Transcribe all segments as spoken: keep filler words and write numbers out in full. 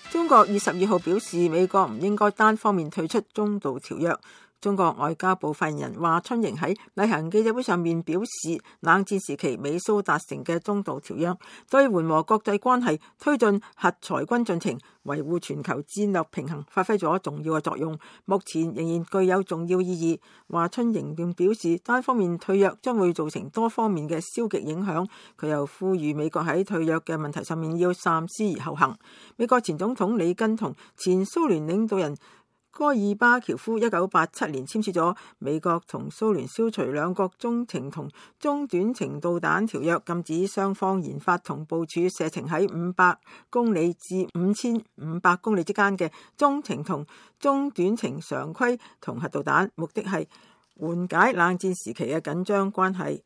中國二十二號表示，美國唔應該單方面退出中導條約。中國外交部發言人華春瑩喺例行記者會上面表示，冷戰時期美蘇達成嘅中導條約對緩和國際關係、推進核裁軍進程、維護全球戰略平衡發揮咗重要嘅作用，目前仍然具有重要意義。華春瑩並表示，單方面退約將會造成多方面嘅消極影響。佢又呼籲美國喺退約嘅問題上面要三思而後行。美國前總統里根同前蘇聯領導人戈爾巴喬夫一九八七年簽署咗美國同蘇聯消除兩國中程同中短程導彈條約，禁止雙方研發同部署射程喺五百公里至五千五百公里之間嘅中程同中短程常規同核導彈，目的係緩解冷戰時期嘅緊張關係。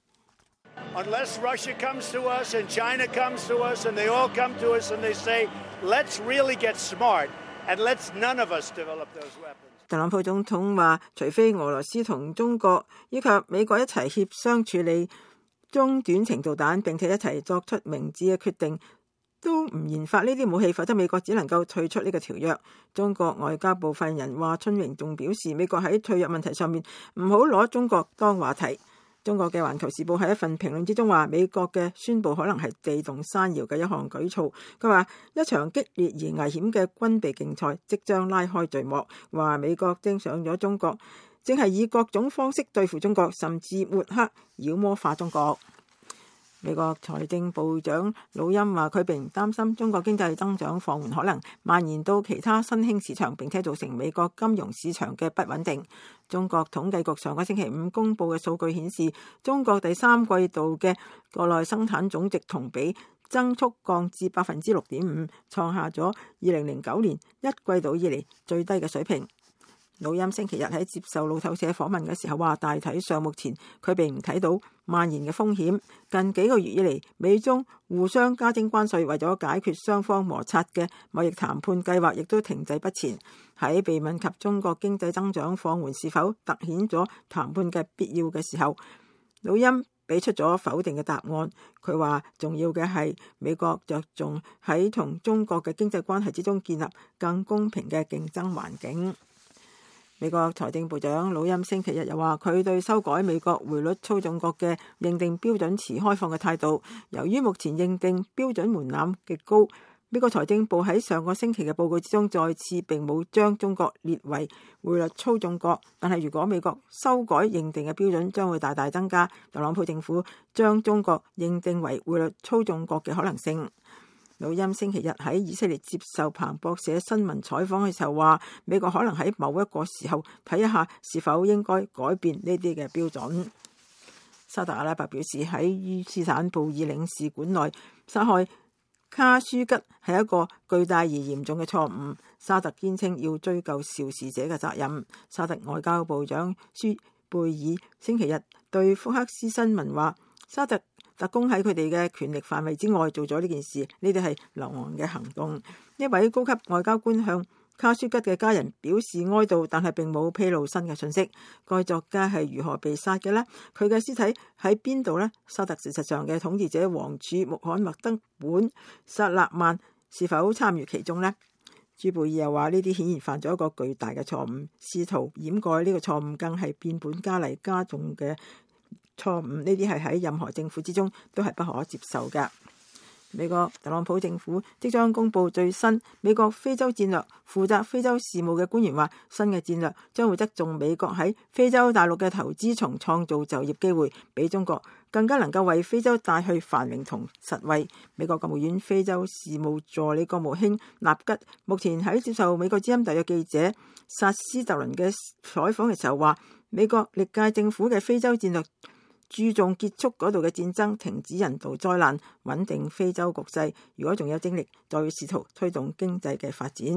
Unless Russia comes to us and China comes to us and they all come to us and they say, let's really get smart. And let's none of us develop those weapons. 特朗普總統話，除非俄羅斯同中國以及美國一齊協商處理中短程導彈，並且一齊作出明智嘅決定，都唔研發呢啲武器，否則美國只能夠退出呢個條約。中國外交部發言人華春瑩仲表示，美國喺退約問題上面唔好攞中國當話題。中國嘅《環球時報》喺一份評論之中話，美國嘅宣佈可能係地動山搖嘅一項舉措。佢話一場激烈而危險嘅軍備競賽即將拉開序幕，話美國盯上咗中國，正係以各種方式對付中國，甚至抹黑妖魔化中國。美國財政部長魯欽話，佢並唔擔心中國經濟增長放緩可能蔓延到其他新興市場，並且造成美國金融市場嘅不穩定。中國統計局上個星期五公布嘅數據顯示，中國第三季度嘅國內生產總值同比增速降至百分之六點五，創下咗二零零九年一季度以嚟最低嘅水平。魯欽星期日喺接受路透社訪問嘅時候話，大體上目前佢並唔睇到蔓延嘅風險。近幾個月以嚟，美中互相加徵關稅，為咗解決雙方摩擦嘅貿易談判計劃亦都停滯不前。喺被問及中國經濟增長放緩是否凸顯咗談判嘅必要嘅時候，魯欽俾出咗否定嘅答案。佢話重要嘅係美國着重喺同中國嘅經濟關係之中建立更公平嘅競爭環境。美國財政部長魯欽星期日又話，佢對修改美國匯率操縱國嘅認定標準持開放嘅態度。由於目前認定標準門檻極高，美國財政部喺上個星期嘅報告之中再次並冇將中國列為匯率操縱國。但係如果美國修改認定嘅標準，將會大大增加特朗普政府將中國認定為匯率操縱國嘅可能性。魯欽星期日喺以色列接受彭博社新聞採訪嘅時候話，美國可能喺某一個時候睇一下是否應該改變呢啲嘅標準。沙特阿拉伯表示，喺伊斯坦布爾領事館內殺害卡舒吉係一個巨大而嚴重嘅錯誤，沙特堅稱要追究肇事者嘅責任。沙特外交部長舒貝爾星期日對福克斯新聞話，沙特特工喺佢哋嘅權力範圍之外做咗呢件事，呢啲係流亡嘅行動。一位高級外交官向卡舒吉嘅家人表示哀悼，但係並冇披露新嘅信息。該作家係如何被殺嘅呢？佢嘅屍體喺邊度呢？沙特事實上嘅統治者王儲穆罕默德本薩勒曼是否參與其中呢？朱貝爾又話，呢啲顯然犯咗一個巨大嘅錯誤，試圖掩蓋呢個錯誤更係變本加厲加重嘅錯誤，呢啲係喺任何政府之中都係不可接受嘅。美國特朗普政府即將公布最新美國非洲戰略，負責非洲事務嘅官員話，新嘅戰略將會側重美國喺非洲大陸嘅投資，從創造就業機會，比中國更加能夠為非洲帶去繁榮同實惠。美國國務院非洲事務助理國務卿納吉目前喺接受美國之音特約記者薩斯特倫嘅採訪嘅時候話，美國歷屆政府嘅非洲戰略注重結束嗰度嘅戰爭，停止人道災難，穩定非洲局勢。如果仲有精力，就要試圖推動經濟嘅發展。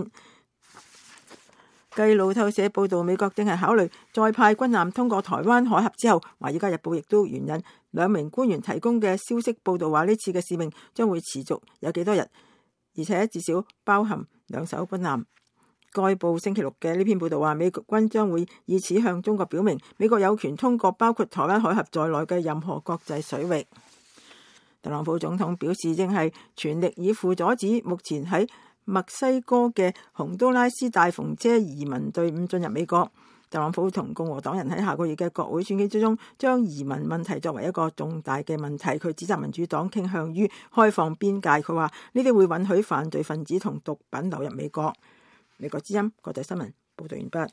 繼路透社報道，美國正係考慮再派軍艦通過台灣海峽之後，華爾街日報亦都援引兩名官員提供嘅消息報道話，呢次嘅使命將會持續有幾多日，而且至少包含兩艘軍艦。該報星期六嘅呢篇報道話，美國軍將會以此向中國表明，美國有權通過包括台灣海峽在內嘅任何國際水域。特朗普總統表示，正係全力以赴阻止目前喺墨西哥嘅洪都拉斯大篷車移民隊伍進入美國。特朗普同共和黨人喺下個月嘅國會選舉之中，將移民問題作為一個重大嘅問題。佢指責民主黨傾向於開放邊界，佢話呢啲會允許犯罪分子同毒品流入美國。美國之音國際新聞報道完畢。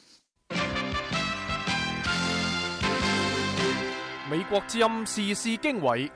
美國之音時事經緯，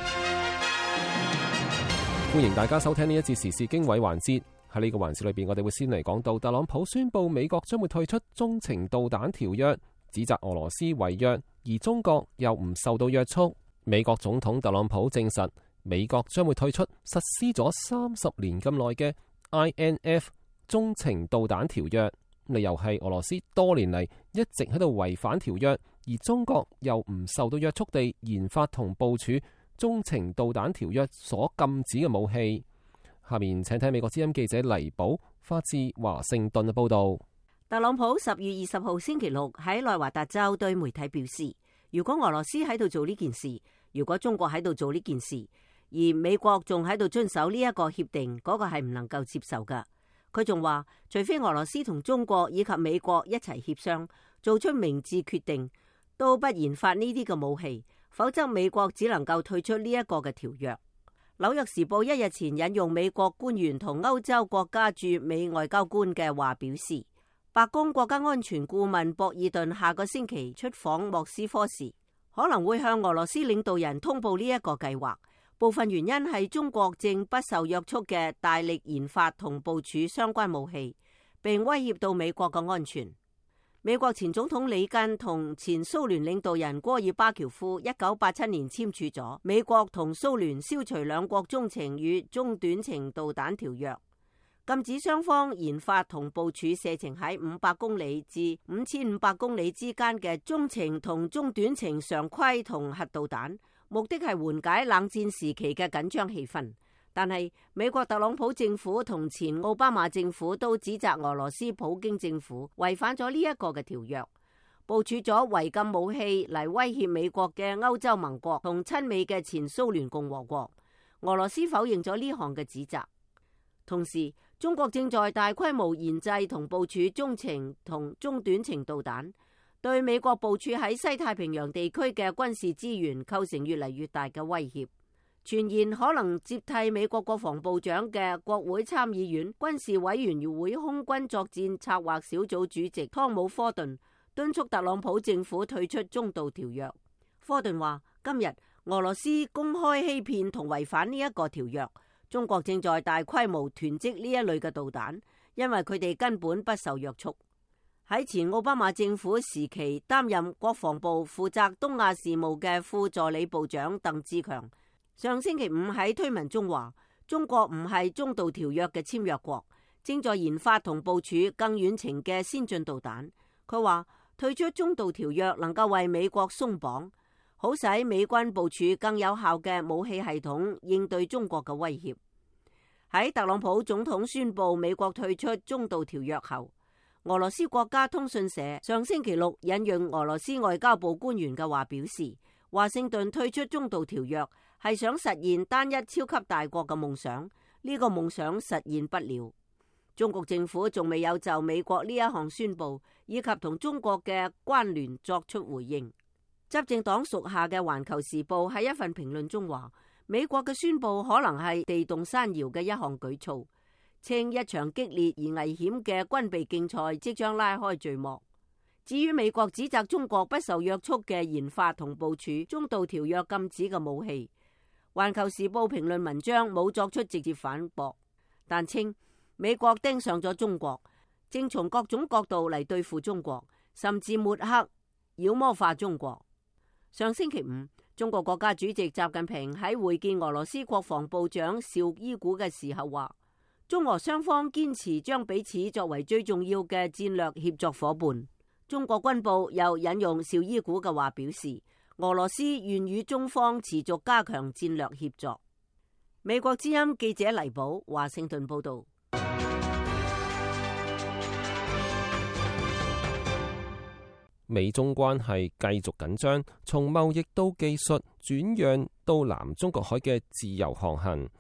歡迎大家收聽呢一節時事經緯環節。喺呢個環節裏邊，我哋會先嚟講到特朗普宣布美國將會退出中程導彈條約，指責俄羅斯違約，而中國又唔受到約束。美國總統特朗普證實，美國將會退出實施咗三十年咁耐嘅 I N F 中程導彈條約，理由係俄羅斯多年嚟一直喺度違反條約，而中國又唔受到約束地研發同部署中程導彈條約所禁止嘅武器。下面請睇美國之音記者黎寶發自華盛頓嘅報道。 特朗普十月二十號星期六喺內華達州對媒體表示，如果俄羅斯喺度做呢件事，如果中國喺度做呢件事，而美國仲喺度遵守呢一個協定，嗰個係唔能夠接受噶。佢仲話，除非俄羅斯同中國以及美國一齊協商，做出明智決定，都不研發呢啲嘅武器，否則美國只能夠退出呢一個嘅條約。紐約時報一日前引用美國官員同歐洲國家駐美外交官嘅話表示，白宮國家安全顧問博爾頓下個星期出訪莫斯科時，可能會向俄羅斯領導人通報呢一個計劃。部分原因係中國正不受約束嘅大力研發同部署相關武器，並威脅到美國嘅安全。美國前總統里根同前蘇聯領導人戈爾巴喬夫一九八七年簽署咗美國同蘇聯消除兩國中程與中短程導彈條約，禁止雙方研發同部署射程喺五百公里至五千五百公里之間嘅中程同中短程常規同核導彈，目的係緩解冷戰時期嘅緊張氣氛。但係美國特朗普政府同前奧巴馬政府都指責俄羅斯普京政府違反咗呢一個嘅條約，部署咗違禁武器嚟威脅美國嘅歐洲盟國同親美嘅前蘇聯共和國。俄羅斯否認咗呢項嘅指責。同時，中國正在大規模研製同部署中程同中短程導彈，對美國部署喺西太平洋地區嘅軍事資源構成越嚟越大嘅威脅。傳言可能接替美國國防部長嘅國會參議院軍事委員會空軍作戰策劃小組主席湯姆·科頓敦促特朗普政府退出中導條約。科頓話：今日俄羅斯公開欺騙同違反呢一個條約，中國正在大規模囤積呢一類嘅導彈，因為佢哋根本不受約束。喺前奧巴馬政府時期擔任國防部負責東亞事務嘅副助理部長鄧志強上星期五喺推文中話，中國唔係中導條約嘅簽約國，正在研發同部署更遠程嘅先進導彈。佢話退出中導條約能夠為美國鬆綁，好使美軍部署更有效嘅武器系統應對中國嘅威脅。喺特朗普總統宣布美國退出中導條約後，俄羅斯國家通訊社上星期六引用俄羅斯外交部官員嘅話表示，華盛頓退出中導條約係想實現單一超級大國嘅夢想，呢個夢想實現不了。中國政府仲未有就美國呢一項宣布以及同中國嘅關聯作出回應。執政黨屬下嘅《環球時報》喺一份評論中話，美國嘅宣布可能係地動山搖嘅一項舉措，稱一場激烈而危險嘅軍備競賽即將拉開序幕。至於美國指責中國不受約束嘅研發同部署中導條約禁止嘅武器，《環球時報》評論文章冇作出直接反駁，但稱美國盯上咗中國，正從各種角度嚟對付中國，甚至抹黑、妖魔化中國。上星期五，中國國家主席習近平喺會見俄羅斯國防部長邵伊古嘅時候話，中俄雙方堅持將彼此作為最重要嘅戰略協作夥伴。中國軍報又引用邵伊古嘅話表示，俄羅斯願與中方持續加強戰略協作。美國之音記者黎寶華盛頓報道。 美中關係繼續緊張，從貿易到技術轉讓到南中國海嘅自由航行。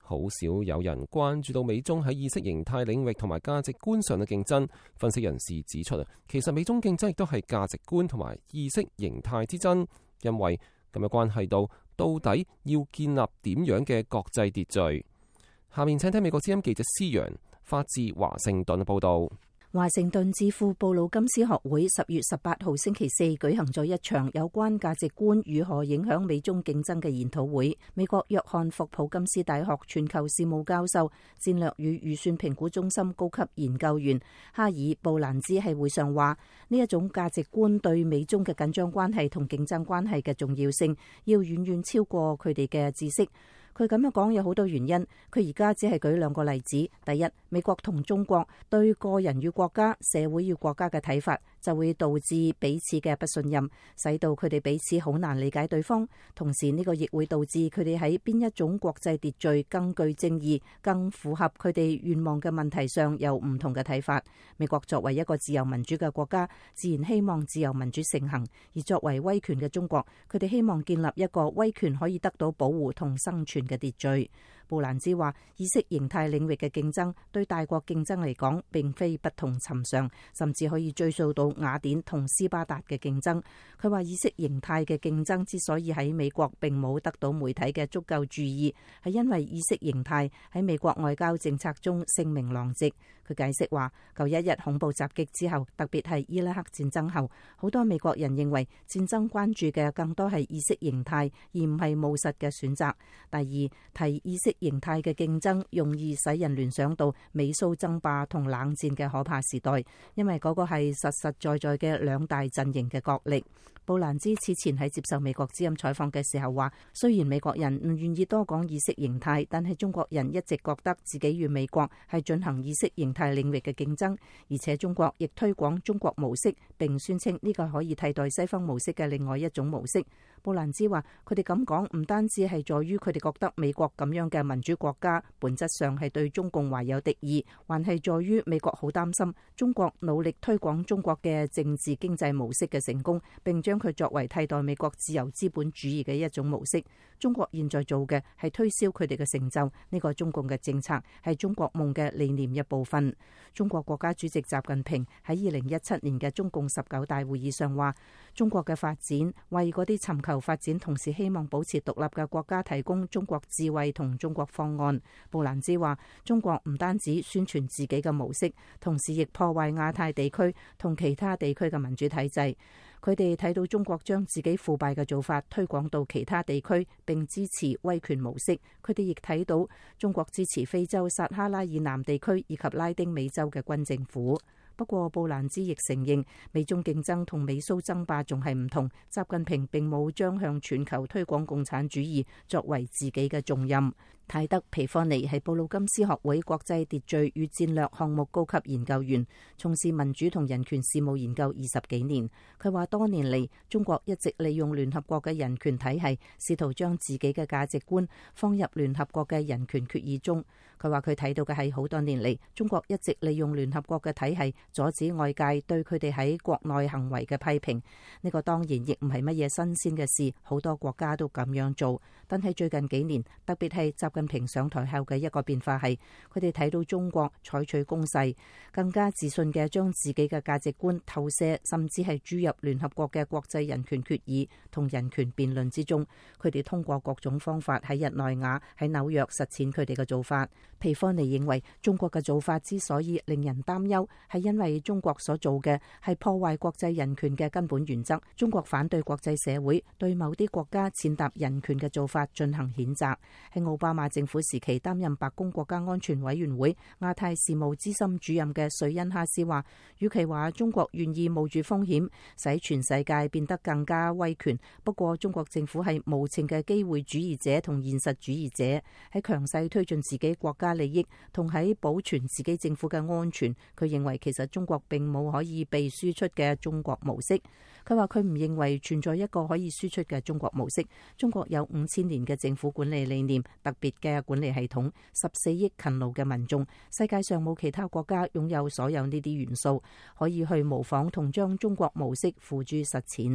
好少有人關注到美中喺意識形態領域同埋價值觀上嘅競爭。分析人士指出啊，其實美中競爭亦都係價值觀同埋意識形態之爭，因為咁樣關係到到底要建立點樣嘅國際秩序。下面請聽美國之音記者施陽發自華盛頓嘅報道。 華盛頓智庫布魯金斯學會十月十八號星期四舉行咗一場有關價值觀如何影響美中競爭嘅研討會。美國約翰霍普金斯大學全球事務教授、戰略與預算評估中心高級研究員哈爾布蘭茲喺會上話，呢一種價值觀對美中嘅緊張關係同競爭關係嘅重要性，要遠遠超過佢哋嘅知識。佢咁樣講有好多原因，佢而家只係舉兩個例子。第一，美國同中國對個人與國家、社會與國家嘅睇法，就會導致彼此嘅不信任，使到佢哋彼此好難理解對方。同時呢個亦會導致佢哋喺邊一種國際秩序更具正義、更符合佢哋願望嘅問題上有唔同嘅睇法。美國作為一個自由民主嘅國家，自然希望自由民主盛行；而作為威權嘅中國，佢哋希望建立一個威權可以得到保護同生存嘅秩序。布蘭茲話，意識形態領域嘅競爭對大國競爭嚟講並非不同尋常，甚至可以追溯到雅典同斯巴達嘅競爭。佢話意識形態嘅競爭之所以喺美國並冇得到媒體嘅足夠注意，係因為意識形態喺美國外交政策中聲名狼藉。佢解釋話，九一一恐怖襲擊之後，特別係伊拉克戰爭後，好多美國人認為戰爭關注嘅更多係意識形態，而唔係務實嘅選擇。第二，提意識形態嘅競爭容易使人聯想到美蘇爭霸同冷戰嘅可怕時代，因為嗰個係實實在在嘅兩大陣營嘅角力。布蘭茲此前喺接受美國之音採訪嘅時候話，雖然美國人唔願意多講意識形態，但係中國人一直覺得自己與美國係進行意識形態領域嘅競爭，而且中國亦推廣中國模式，並宣稱呢個可以替代西方模式嘅另外一種模式。布蘭茲話，佢哋咁講唔單止係在於佢哋覺得美國咁樣嘅民主國家本質上係對中共懷有敵意，還係在於美國好擔心中國努力推廣中國嘅政治經濟模式嘅成功，並將佢作為替代美國自由資本主義嘅一種模式。中國現在做嘅係推銷佢哋嘅成就，呢個中共嘅政策係中國夢嘅理念一部分。中國國家主席習近平喺二零一七年嘅中共十九大會議上話，中國嘅發展為嗰啲尋求發展同時希望保持獨立嘅國家提供中國智慧同中國方案。布蘭茲話，中國唔單止宣傳自己嘅模式，同時亦破壞亞太地區同其他地區嘅民主體制。佢哋睇到中國將自己腐敗嘅做法推廣到其他地區，並支持威權模式。佢哋亦睇到中國支持非洲撒哈拉以南地區以及拉丁美洲嘅軍政府。不過，布蘭茲亦承認美中競爭同美蘇爭霸仲係唔同。習近平並冇將向全球推廣共產主義作為自己嘅重任。泰德皮科尼係布魯金斯學會國際秩序與戰略項目高級研究員，從事民主同人權事務研究二十幾年。佢話多年嚟，中國一直利用聯合國嘅人權體系，試圖將自己嘅價值觀放入聯合國嘅人權決議中。佢話佢睇到嘅係好多年嚟，中國一直利用聯合國嘅體系阻止外界對佢哋喺國內行為嘅批評。呢個當然亦唔係乜嘢新鮮嘅事，好多國家都咁樣做。但係最近幾年，特別係習近平上台後嘅一個變化係，佢哋睇到中國採取攻勢，更加自信嘅將自己嘅價值觀投射，甚至係注入聯合國嘅國際人權決議同人權辯論之中。佢哋通過各種方法喺日內瓦、喺紐約實踐佢哋嘅做法。皮科尼認為，中國嘅做法之所以令人擔憂，係因為中國所做嘅係破壞國際人權嘅根本原則。中國反對國際社會對某啲國家踐踏人權嘅做法進行譴責。喺奧巴馬政府時期擔任白宮國家安全委員會亞太事務資深主任嘅瑞恩哈斯話，與其話中國願意冒住風險使全世界變得更加威權，不過中國政府係無情嘅機會主義者同現實主義者，喺強勢推進自己國家利益同喺保存自己政府嘅安全。佢認為其實中國並冇可以被輸出嘅中國模式。佢話佢唔認為存在一個可以輸出嘅中國模式。中國有五千年嘅政府管理理念，特別嘅管理系統，十四億勤勞嘅民眾，世界上冇其他國家擁有所有呢啲元素，可以去模仿同將中國模式付諸實踐。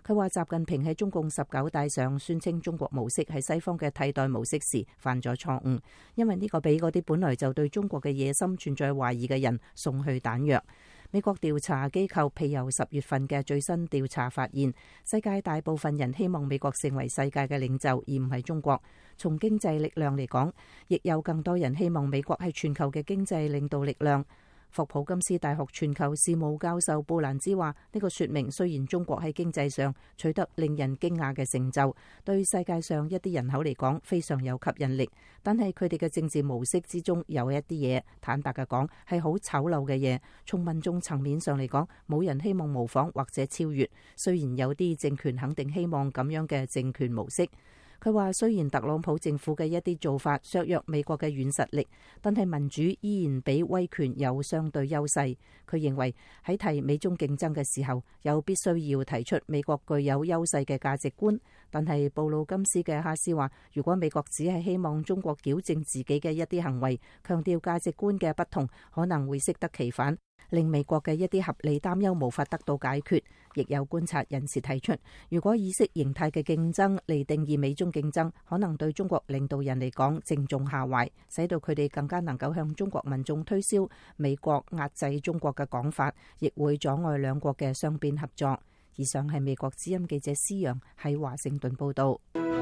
佢話習近平喺中共十九大上宣稱中國模式係西方嘅替代模式時犯咗錯誤，因為呢個俾嗰啲本來就對中國嘅野心存在懷疑嘅人送去彈藥。美國調查機構庇佑十月份嘅最新調查發現，世界大部分人希望美國成為世界嘅領袖，而唔係中國。從經濟力量嚟講，亦有更多人希望美國係全球嘅經濟領導力量。霍普金斯大學全球事務教授布蘭茲話：呢個說明雖然中國喺經濟上取得令人驚訝嘅成就，對世界上一啲人口嚟講非常有吸引力，但係佢哋嘅政治模式之中有一啲嘢，坦白嘅講係好醜陋嘅嘢。從民眾層面上嚟講，冇人希望模仿或者超越，雖然有啲政權肯定希望咁樣嘅政權模式。佢話雖然特朗普政府嘅一啲做法削弱美國嘅軟實力，但係民主依然比威權有相對優勢。佢認為喺提美中競爭嘅時候，有必須要提出美國具有優勢嘅價值觀。但係布魯金斯嘅哈斯話，如果美國只係希望中國矯正自己嘅一啲行為，強調價值觀嘅不同，可能會適得其反，令美國嘅一啲合理擔憂無法得到解決。亦有觀察人士提出，如果意識形態嘅競爭嚟定義美中競爭，可能對中國領導人嚟講正中下懷，使到佢哋更加能夠向中國民眾推銷美國壓制中國嘅講法，亦會阻礙兩國嘅雙邊合作。以上係美國之音記者施陽喺華盛頓報道。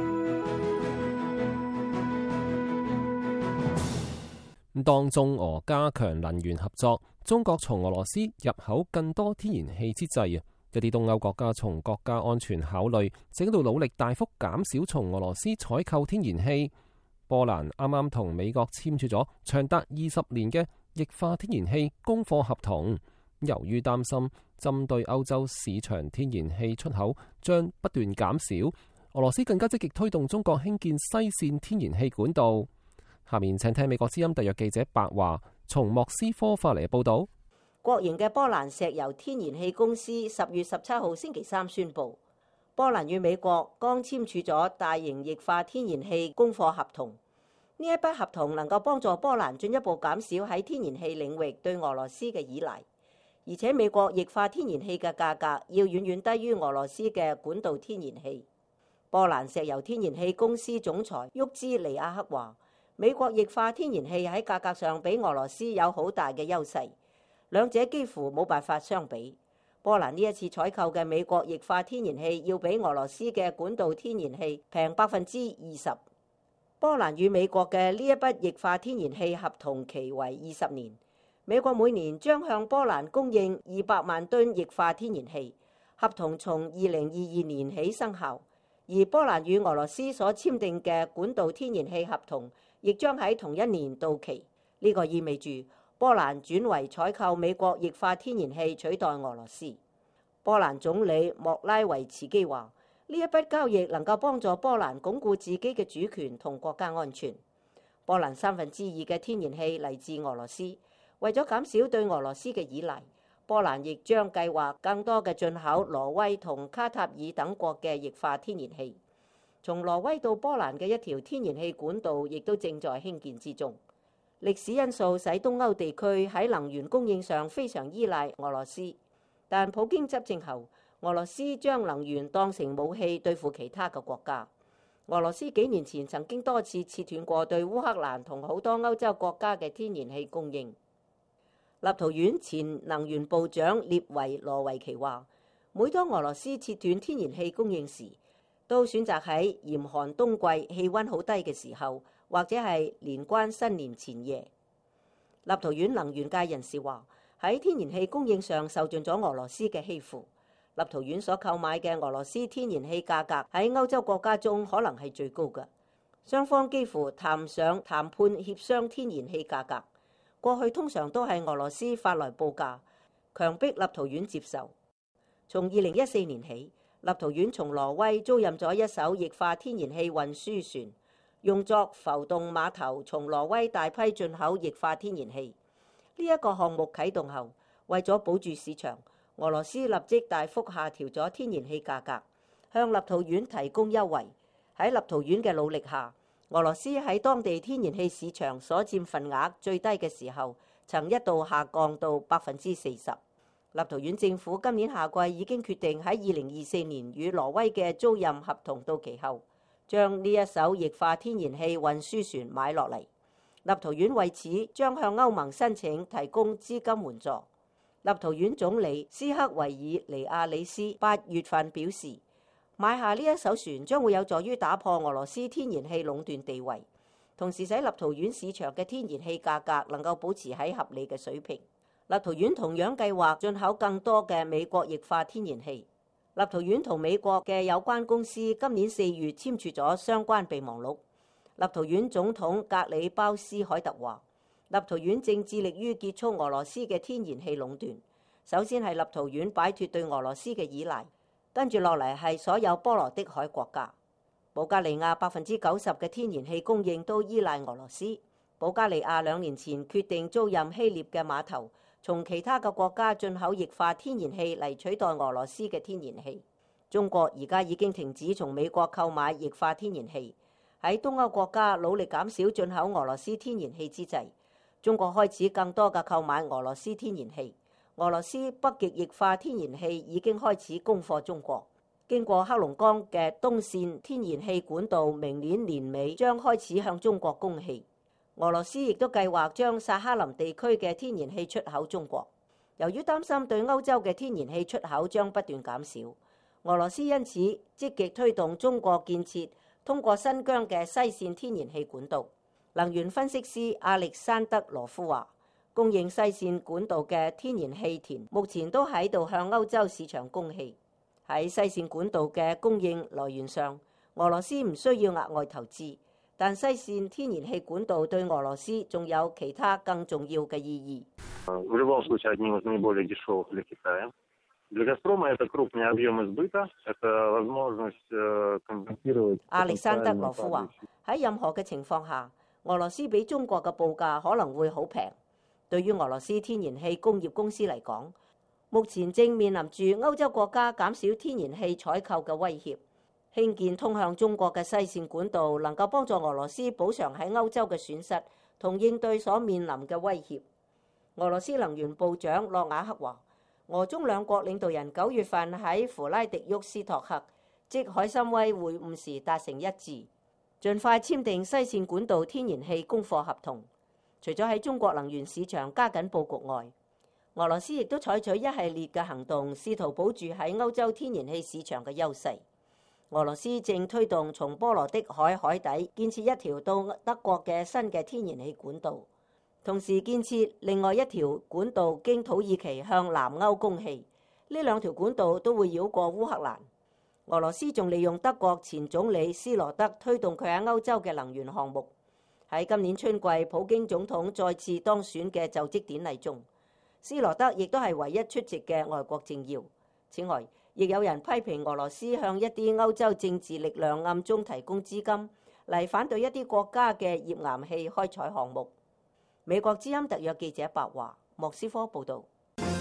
當中俄加強能源合作，中國從俄羅斯入口更多天然氣之際，一啲東歐國家從國家安全考慮，正喺度努力大幅減少從俄羅斯採購天然氣。波蘭啱啱同美國簽署咗長達二十年嘅液化天然氣供貨合同，由於擔心針對歐洲市場天然氣出口將不斷減少，俄羅斯更加積極推動中國興建西線天然氣管道。下面請聽美國之音特約記者白華從莫斯科發嚟嘅報道。 國營嘅波蘭石油天然氣公司十月十七號星期三宣布，波蘭與美國剛簽署咗大型液化天然氣供貨合同。呢一筆合同能夠幫助波蘭進一步減少喺天然氣領域對俄羅斯嘅依賴，而且美國液化天然氣嘅價格要遠遠低於俄羅斯嘅管道天然氣。波蘭石油天然氣公司總裁沃茲尼亞克話，美國液化天然氣喺價格上比俄羅斯有好大嘅優勢，兩者幾乎冇辦法相比。波蘭呢一次採購嘅美國液化天然氣要比俄羅斯嘅管道天然氣平百分之二十。波蘭與美國嘅呢一筆液化天然氣合同期為二十年，美國每年將向波蘭供應二百萬噸液化天然氣，合同從二零二二年起生效。而波蘭與俄羅斯所簽訂嘅管道天然氣合同亦將喺同一年到期，呢、這個意味住波蘭轉為採購美國液化天然氣取代俄羅斯。波蘭總理莫拉維茨基話：呢一筆交易能夠幫助波蘭鞏固自己嘅主權同國家安全。波蘭三分之二嘅天然氣嚟自俄羅斯，為咗減少對俄羅斯嘅依賴，波蘭亦將計劃更多嘅進口挪威同卡塔爾等國嘅液化天然氣。從挪威到波蘭嘅一條天然氣管道亦都正在興建之中。歷史因素使東歐地區喺能源供應上非常依賴俄羅斯，但普京執政後，俄羅斯將能源當成武器對付其他嘅國家。俄羅斯幾年前曾經多次切斷過對烏克蘭同好多歐洲國家嘅天然氣供應。立陶宛前能源部長列維羅維奇話：每當俄羅斯切斷天然氣供應時，都選擇喺嚴寒冬季氣溫好低嘅時候，或者係年關新年前夜。立陶宛能源界人士話：喺天然氣供應上受盡咗俄羅斯嘅欺負。立陶宛所購買嘅俄羅斯天然氣價格喺歐洲國家中可能係最高嘅。雙方幾乎談上談判協商天然氣價格。過去通常都係俄羅斯發來報價，強迫立陶宛接受。從二零一四年起，立陶宛從挪威租賃咗一艘液化天然氣運輸船，用作浮動碼頭從挪威大批進口液化天然氣。呢、這、一個項目啟動後，為咗保住市場，俄羅斯立即大幅下調咗天然氣價格，向立陶宛提供優惠。喺立陶宛嘅努力下，俄羅斯喺當地天然氣市場所佔份額最低嘅時候，曾一度下降到百分之四十。 立陶宛政府今年夏季已經決定喺二零二四年與挪威嘅租賃合同到期後，將呢一艘液化天然氣運輸船買落嚟。立陶宛為此將向歐盟申請提供資金援助。立陶宛總理斯克維爾尼亞里斯八月份表示，買下呢一艘船將會有助於打破俄羅斯天然氣壟斷地位，同時使立陶宛市場嘅天然氣價格能夠保持喺合理嘅水平。立陶宛同樣計劃進口更多嘅美國液化天然氣。立陶宛同美國嘅有關公司今年四月簽署咗相關備忘錄。立陶宛總統格里鮑斯凱特話，立陶宛正致力於結束俄羅斯嘅天然氣壟斷。首先係立陶宛擺脫對俄羅斯嘅依賴，跟住落嚟係所有波羅的海國家。保加利亞百分之九十嘅天然氣供應都依賴俄羅斯。保加利亞兩年前決定租賃希臘嘅碼頭，從其他嘅國家進口液化天然氣嚟取代俄羅斯嘅天然氣。中國而家已經停止從美國購買液化天然氣。喺東歐國家努力減少進口俄羅斯天然氣之際，中國開始更多嘅購買俄羅斯天然氣。俄羅斯北極液化天然氣已經開始供貨中國。經過黑龍江嘅東線天然氣管道，明年年尾將開始向中國供氣。俄羅斯亦都計劃將薩哈林地區嘅天然氣出口中國。由於擔心對歐洲嘅天然氣出口將不斷減少，俄羅斯因此積極推動中國建設通過新疆嘅西線天然氣管道。能源分析師亞歷山德羅夫話，供應西線管道嘅天然氣田目前都喺度向歐洲市場供氣。喺西線管道嘅供應來源上，俄羅斯唔需要額外投資，但西線天然氣管道對俄羅斯仲有其他更重要嘅意義。亞歷山德羅夫話，喺任何嘅情況下，俄羅斯比中國嘅報價可能會好平。對於俄羅斯天然氣工業公司嚟講，目前正面臨住歐洲國家減少天然氣採購嘅威脅。興建通向中國嘅西線管道能夠幫助俄羅斯補償喺歐洲嘅損失，同應對所面臨嘅威脅。俄羅斯能源部長諾瓦克話，俄中兩國領導人九月份喺弗拉迪沃斯托克即海參崴會晤時達成一致，盡快簽訂西線管道天然氣供貨合同。除咗喺中國能源市場加緊佈局外，俄羅斯亦都採取一系列嘅行動，試圖保住喺歐洲天然氣市場嘅優勢。俄羅斯正推動從波羅的海海底建設一條到德國嘅新嘅天然氣管道，同時建設另外一條管道經土耳其向南歐供氣。呢兩條管道都會繞過烏克蘭。俄羅斯仲利用德國前總理斯羅德推動佢喺歐洲嘅能源項目。喺今年春季，普京總統再次當選嘅就職典禮中，斯羅德亦都係唯一出席嘅外國政要。此外，亦有人批評俄羅斯向一啲歐洲政治力量暗中提供資金，嚟反對一啲國家嘅頁岩氣開採項目。美國之音特約記者白華，莫斯科報導。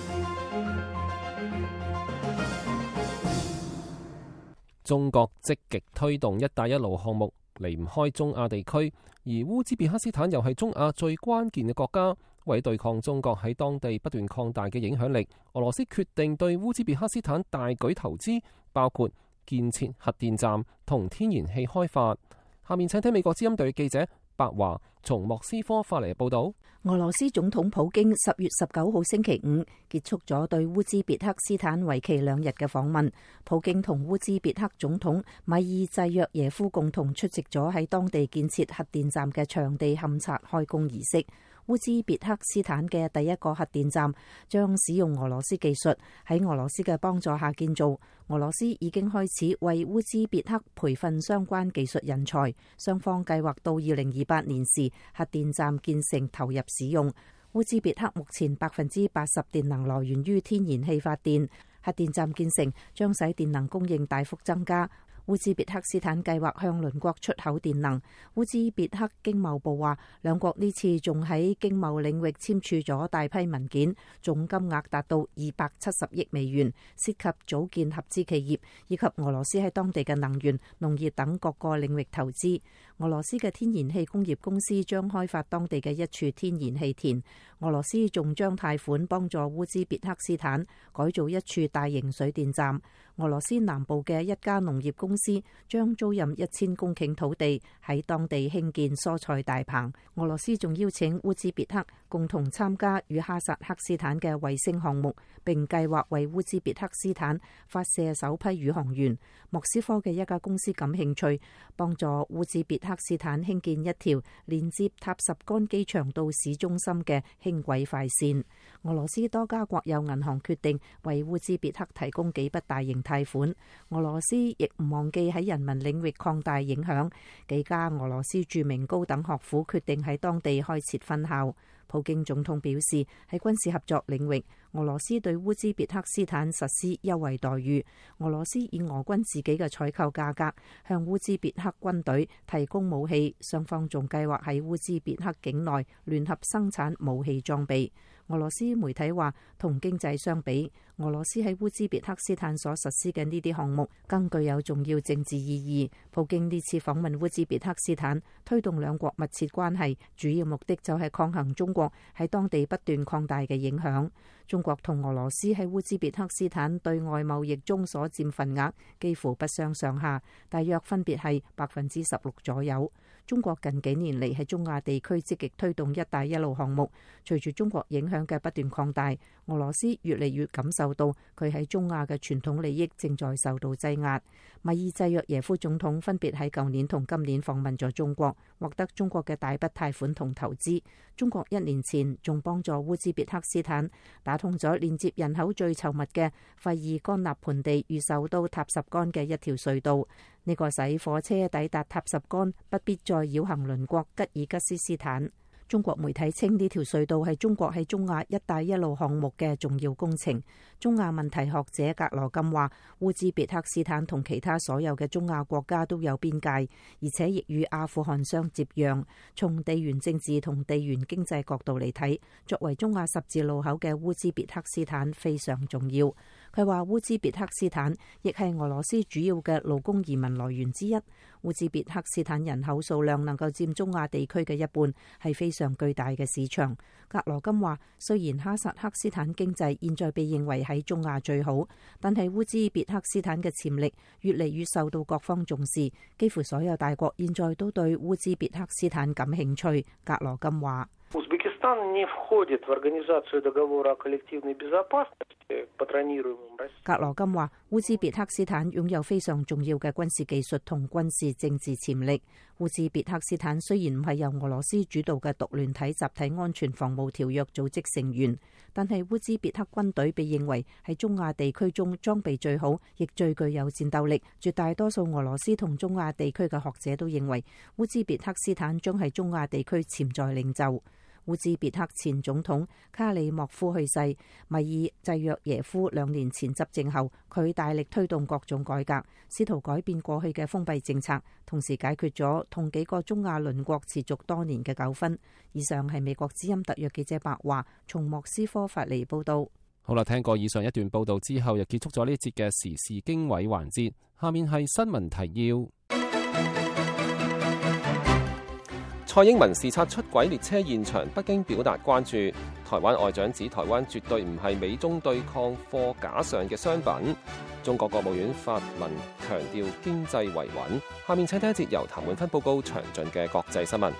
中國積極推動「一帶一路」項目，離唔開中亞地區，而烏茲別克斯坦又係中亞最關鍵嘅國家。為對抗中國喺當地不斷擴大嘅影響力，俄羅斯決定對烏茲別克斯坦大舉投資，包括建設核電站同天然氣開發。下面請聽美國之音隊記者白華從莫斯科發嚟報道。 俄羅斯總統普京十月十九號星期五結束咗對烏茲別克斯坦為期兩日嘅訪問。普京同烏茲別克總統米爾濟約耶夫共同出席咗喺當地建設核電站嘅場地勘察開工儀式。烏茲別克斯坦嘅第一個核電站將使用俄羅斯技術，喺俄羅斯嘅幫助下建造。俄羅斯已經開始為烏茲別克培訓相關技術人才，雙方計劃到二零二八年時核電站建成投入使用。烏茲別克目前百分之八十電能來源於天然氣發電，核電站建成將使電能供應大幅增加。烏茲別克斯坦計劃向鄰國出口電能。烏茲別克經貿部話，兩國呢次仲喺經貿領域簽署咗大批文件，總金額達到二百七十億美元，涉及組建合資企業以及俄羅斯喺當地嘅能源、農業等各個領域投資。 俄羅斯嘅天然氣工業公司將開發當地嘅一處天然氣田。俄羅斯仲將貸款幫助烏茲別克斯坦改造一處大型水電站。俄羅斯南部嘅一家農業公司將租賃一千公頃土地喺當地興建蔬菜大棚。俄羅斯仲邀請烏茲別克共同參加與哈薩克斯坦嘅衛星項目，並計劃為烏茲別克斯坦發射首批宇航員。莫斯科嘅一家公司感興趣，幫助烏茲別克斯坦興建一條連接塔什干機場到市中心嘅輕軌快線。俄羅斯多家國有銀行決定為烏茲別克提供幾筆大型貸款。俄羅斯亦唔忘記喺人民領域擴大影響，幾家俄羅斯著名高等學府決定喺當地開設分校。普京總統表示，喺軍事合作領域，俄羅斯對烏茲別克斯坦實施優惠待遇。俄羅斯以俄軍自己嘅採購價格向烏茲別克軍隊提供武器，雙方仲計劃喺烏茲別克境內聯合生產武器裝備。俄羅斯媒體話，同經濟相比，俄羅斯喺烏茲別克斯坦所實施嘅呢啲項目更具有重要政治意義。普京呢次訪問烏茲別克斯坦，推動兩國密切關係，主要目的就係抗衡中國喺當地不斷擴大嘅影響。中國同俄羅斯喺烏茲別克斯坦對外貿易中所佔份額幾乎不相上下，大約分別係百分之十六左右。中國近幾年嚟喺中亞地區積極推動一帶一路項目，隨住中國影響嘅不斷擴大，俄羅斯越嚟越感受到佢喺中亞嘅傳統利益正在受到擠壓。米爾濟約耶夫總統分別喺舊年同今年訪問咗中國，獲得中國嘅大筆貸款同投資。中國一年前仲幫助烏茲別克斯坦打通咗連接人口最稠密嘅費爾干納盆地與首都塔什干嘅一條隧道。呢個使火車抵達塔什干不必再繞行鄰國吉爾吉斯斯坦。中國媒體稱呢條隧道係中國喺中亞一帶一路項目嘅重要工程。中亞問題學者格羅金話，烏茲別克斯坦同其他所有嘅中亞國家都有邊界，而且亦與阿富汗相接壤。從地緣政治同地緣經濟角度嚟睇，作為中亞十字路口嘅烏茲別克斯坦非常重要。佢話烏茲別克斯坦亦係俄羅斯主要嘅勞工移民來源之一。烏茲別克斯坦人口數量能夠佔中亞地區嘅一半，係非常巨大嘅市場。格羅金話，雖然哈薩克斯坦經濟現在被認為喺中亞最好，但係烏茲別克斯坦嘅潛力越嚟越受到各方重視，幾乎所有大國現在都對烏茲別克斯坦感興趣。格羅金話，格羅金話，烏茲別克斯坦擁有非常重要嘅軍事技術同軍事政治潛力。烏茲別克斯坦雖然唔係由俄羅斯主導嘅獨聯體集體安全防務條約組織成員，但係烏茲別克軍隊被認為喺中亞地區中裝備最好，亦最具有戰鬥力。絕大多數俄羅斯同中亞地區嘅學者都認為，烏茲別克斯坦將係中亞地區潛在領袖。烏茲別克前總統卡里莫夫去世，米爾濟約耶夫兩年前執政後，佢大力推動各種改革，試圖改變過去嘅封閉政策，同時解決咗同幾個中亞鄰國持續多年嘅糾紛。以上係美國之音特約記者白華從莫斯科發嚟報道。 好啦，聽過以上一段報道之後，又結束咗呢節嘅時事經緯環節。下面係新聞提要。蔡英文視察出軌列車現場，北京表達關注。台灣外長指台灣絕對唔係美中對抗貨架上嘅商品。中國國務院發文強調經濟維穩。下面請聽一節由譚滿芬報告詳盡嘅國際新聞。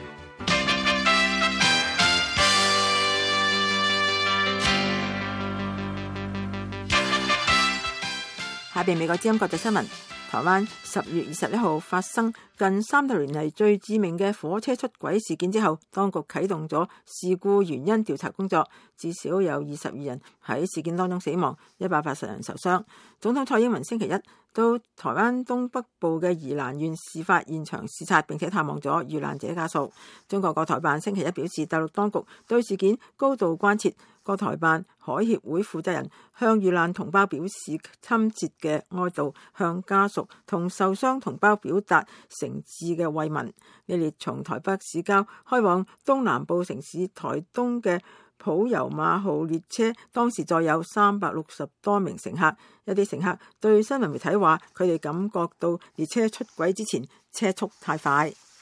下邊美國之音國際新聞。台灣十月二十一號發生近三十年嚟最致命嘅火車出軌事件之後，當局啟動咗事故原因調查工作，至少有二十二人喺事件當中死亡，一百八十人受傷。總統蔡英文星期一到台灣東北部嘅宜蘭縣事發現場視察，並且探望咗遇難者家屬。中國國台辦星期一表示，大陸當局對事件高度關切。國台辦海協會負責人向遇難同胞表示親切嘅哀悼，向家屬同受傷同胞表達誠摯嘅慰問。呢列從台北市郊開往東南部城市台東嘅普悠瑪號列車，當時載有三百六十多名乘客。一啲乘客對新聞媒體話，佢哋感覺到列車出軌之前車速太快。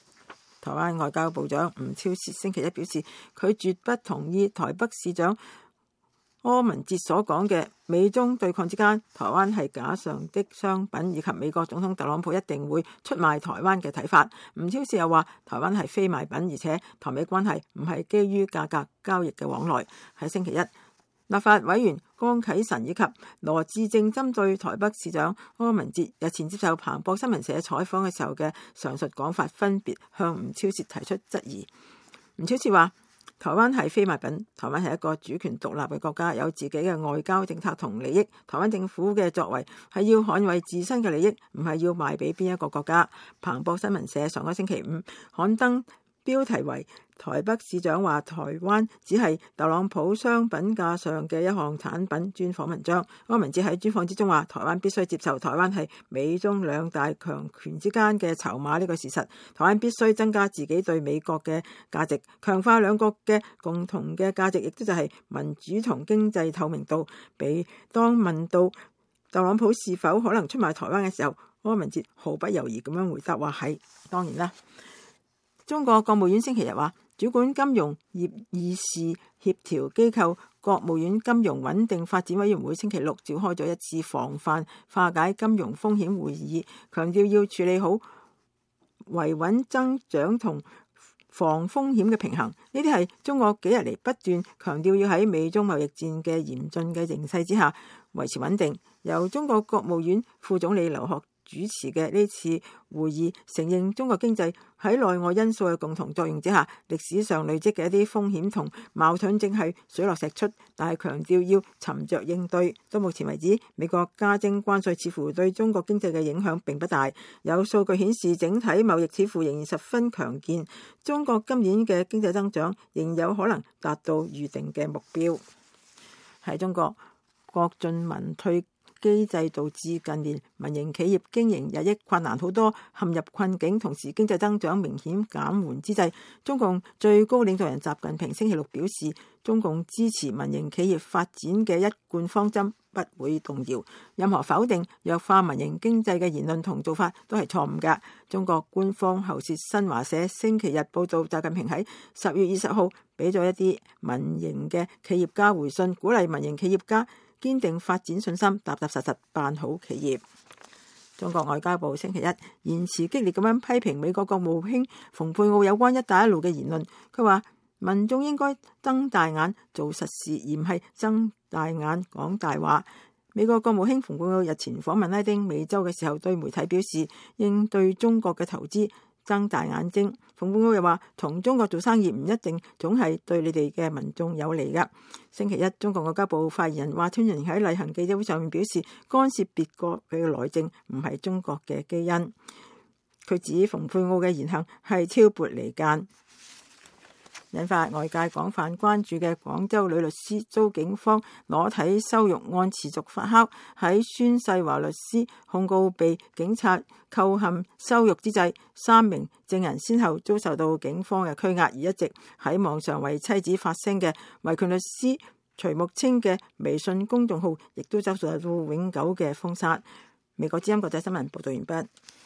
台灣外交部長吳釗燮星期一表示，佢絕不同意台北市長柯文哲所講嘅美中對抗之間，台灣係架上的商品，以及美國總統特朗普一定會出賣台灣嘅睇法。吳釗燮又話，台灣係非賣品，而且台美關係唔係基於價格交易嘅往來。喺星期一，立法委員江啟臣以及羅致政針對台北市長柯文哲日前接受彭博新聞社採訪嘅時候嘅上述講法，分別向吳釗燮提出質疑。吳釗燮話，台灣係非賣品，台灣係一個主權獨立嘅國家，有自己嘅外交政策同利益。台灣政府嘅作為係要捍衛自身嘅利益，唔係要賣俾邊一個國家。彭博新聞社上個星期五刊登標題為台北市長話台灣只係特朗普商品架上嘅一項產品專訪文章。柯文哲喺專訪之中話，台灣必須接受台灣係美中兩大強權之間嘅籌碼呢個事實，台灣必須增加自己對美國嘅價值，強化兩國嘅共同嘅價值，亦都就係民主同經濟透明度。被當問到特朗普是否可能出賣台灣嘅時候，柯文哲毫不猶豫咁樣回答話係當然啦。中國國務院星期日話，主管金融業議事協調機構國務院金融穩定發展委員會星期六召開咗一次防範化解金融風險會議，強調要處理好維穩增長同防風險嘅平衡。呢啲係中國幾日嚟不斷強調要喺美中貿易戰嘅嚴峻嘅形勢之下維持穩定。由中國國務院副總理劉鶴主持嘅呢次會議，承認中國經濟喺內外因素嘅共同作用之下，歷史上累積嘅一啲風險同矛盾正係水落石出，但係強調要沉着應對。到目前為止，美國加徵關稅似乎對中國經濟嘅影響並不大。有數據顯示，整體貿易似乎仍然十分強健，中國今年嘅經濟增長仍有可能達到預定嘅目標。喺中國，國進民退機制導致近年民營企業經營日益困難，好多陷入困境，同時經濟增長明顯減緩之際，中共最高領導人習近平星期六表示，中共支持民營企業發展嘅一貫方針不會動搖，任何否定弱化民營經濟嘅言論同做法都係錯誤嘅。中國官方喉舌新華社星期日報道，習近平喺十月二十號俾咗一啲民營嘅企業家回信，鼓勵民營企業家堅定發展信心，踏踏實實辦好企業。中國外交部星期一言辭激烈咁樣批評美國國務卿蓬佩奧有關一帶一路嘅言論。佢話民眾應該睜大眼做實事，而唔係睜大眼講大話。美國國務卿蓬佩奧日前訪問拉丁美洲嘅時候，對媒體表示應對中國嘅投資睜大眼睛。蓬佩奧又話，同中國做生意唔一定總係對你哋嘅民眾有利㗎。星期一，中國外交部發言人華春瑩喺例行記者會上面表示，干涉別國嘅內政唔係中國嘅基因。佢指蓬佩奧嘅言行係挑撥離間。引發外界廣泛關注嘅廣州女律師遭警方裸體羞辱案持續發酵，喺孫世華律師控告被警察扣陷羞辱之際，三名證人先後遭受到警方嘅拘押，而一直喺網上為妻子發聲嘅維權律師徐木清嘅微信公眾號亦都遭受到永久嘅封殺。美國之音國際新聞報道完畢。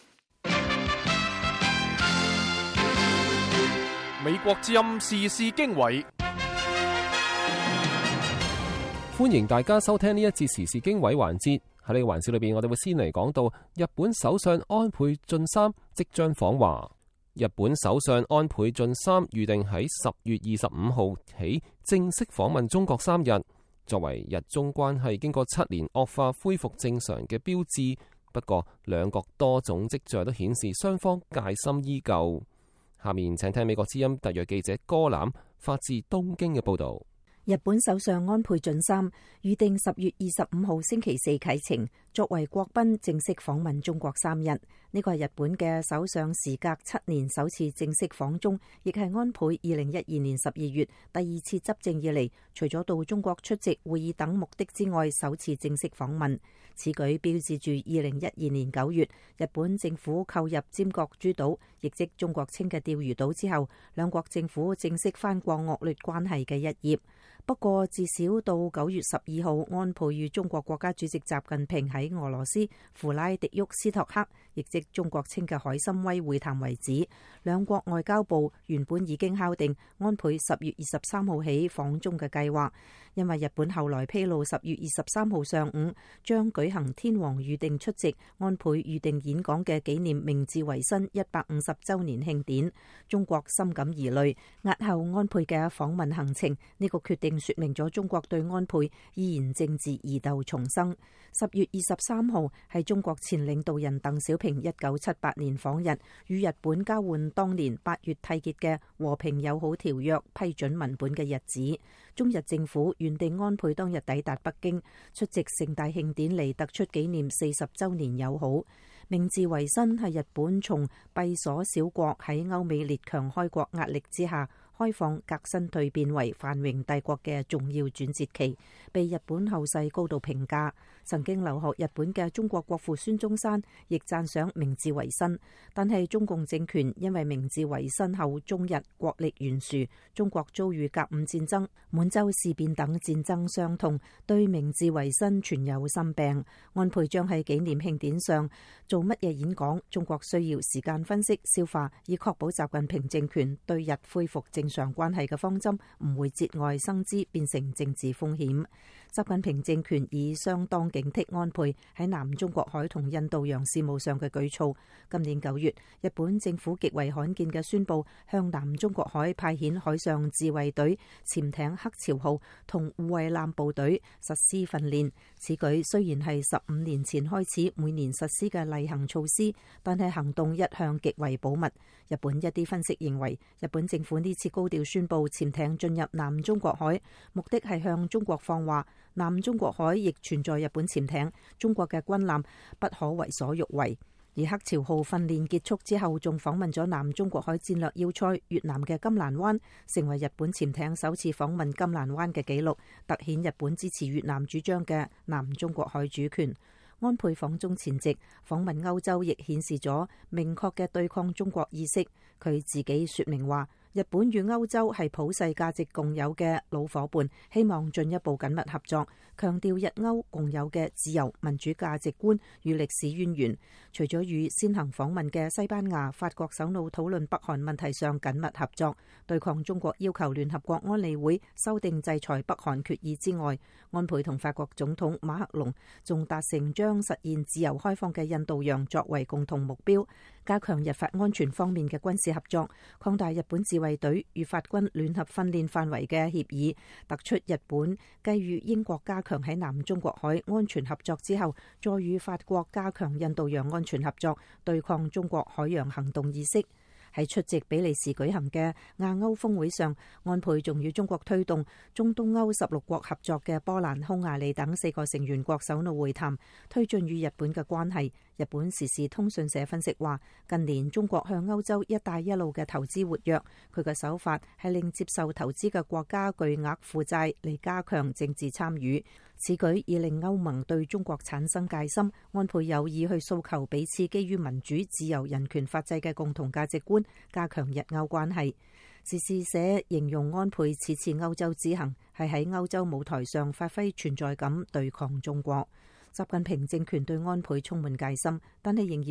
美國之音時事經緯， 歡迎大家收聽呢一節時事經緯環節。喺呢個環節裏邊，我哋會先嚟講到日本首相安倍晉三即將訪華。日本首相安倍晉三預定喺十月二十五號起正式訪問中國三日，作為日中關係經過七年惡化恢復正常嘅標誌。不過，兩國多種跡象都顯示雙方戒心依舊。下面請聽美國之音特約記者戈欖發自東京嘅報道。 日本首相安倍晉三預定十月二十五號星期四啟程，作為國賓正式訪問中國三日。呢個係日本嘅首相時隔七年首次正式訪中，亦係安倍二零一二年十二月第二次執政以嚟，除咗到中國出席會議等目的之外，首次正式訪問。此舉標誌住二零一二年九月日本政府購入尖閣諸島，亦即中國稱嘅釣魚島之後，兩國政府正式翻過惡劣關係嘅一頁。 不過，至少到九月十二號，安倍與中國國家主席習近平喺俄羅斯弗拉迪沃斯托克，亦即中國稱嘅海參崴會談為止，兩國外交部原本已經敲定安倍十月二十三號起訪中嘅計劃，因為日本後來披露十月二十三號上午將舉行天皇預定出席安倍預定演講嘅紀念明治維新一百五十週年慶典，中國深感疑慮，押後安倍嘅訪問行程。呢個決定說明咗中國對安倍依然政治疑竇叢生。十月二十三號係中國前領導人鄧小平一九七八年訪日，與日本交換當年八月締結嘅和平友好條約批准文本嘅日子。中日政府原定安倍當日抵達北京，出席盛大慶典嚟突出紀念四十週年友好。明治維新係日本從閉鎖小國喺歐美列強開國壓力之下開放革新蛻變為繁榮帝國嘅重要轉折期，被日本後世高度評價。曾經留學日本嘅中國國父孫中山亦讚賞明治維新，但係中共政權因為明治維新後中日國力懸殊，中國遭遇甲午戰爭、滿洲事變等戰爭傷痛，對明治維新存有心病。安倍將喺紀念慶典上做乜嘢演講，中國需要時間分析消化，以確保習近平政權對日恢復正常關係嘅方針唔會節外生枝，變成政治風險。習近平政權已相當警惕安倍喺南中國海同印度洋事務上嘅舉措。今年九月，日本政府極為罕見嘅宣布向南中國海派遣海上自衛隊潛艇黑潮號同護衛艦部隊實施訓練。此舉雖然係十五年前開始每年實施嘅例行措施，但係行動一向極為保密。日本一啲分析認為，日本政府呢次高調宣布潛艇進入南中國海，目的係向中國放話，南中國海亦存在日本潛艇，中國嘅軍艦不可為所欲為。而黑潮號訓練結束之後，仲訪問咗南中國海戰略要塞越南嘅金蘭灣，成為日本潛艇首次訪問金蘭灣嘅紀錄，凸顯日本支持越南主張嘅南中國海主權。安倍訪中前夕訪問歐洲，亦顯示咗明確嘅對抗中國意識。佢自己說明話，日本與歐洲係普世價值共有嘅老伙伴，希望進一步緊密合作，強調日歐共有嘅自由民主價值觀與歷史淵源。除咗與先行訪問嘅西班牙、法國首腦討論北韓問題上緊密合作，對抗中國要求聯合國安理會修訂制裁北韓決議之外，安倍同法國總統馬克龍仲達成將實現自由開放嘅印度洋作為共同目標，加強日法安全方面嘅軍事合作，擴大日本自衛隊與法軍聯合訓練範圍嘅協議，突出日本繼與英國加強喺南中國海安全合作之後，再與法國加強印度洋安全合作，對抗中國海洋行動意識。喺出席比利時舉行嘅亞歐峰會上，安倍仲與中國推動中東歐十六國合作嘅波蘭、匈牙利等四個成員國首腦會談，推進與日本嘅關係。日本時事通訊社分析話，近年中國向歐洲一帶一路嘅投資活躍，佢嘅手法係令接受投資嘅國家巨額負債嚟加強政治參與。此舉已令歐盟對中國產生戒心，安倍有意去訴求彼此基於民主、自由、人權、法治嘅共同價值觀，加強日歐關係。時事社形容安倍此次歐洲之行係喺歐洲舞台上發揮存在感，對抗中國。習近平政權對安倍充滿戒心，但係仍然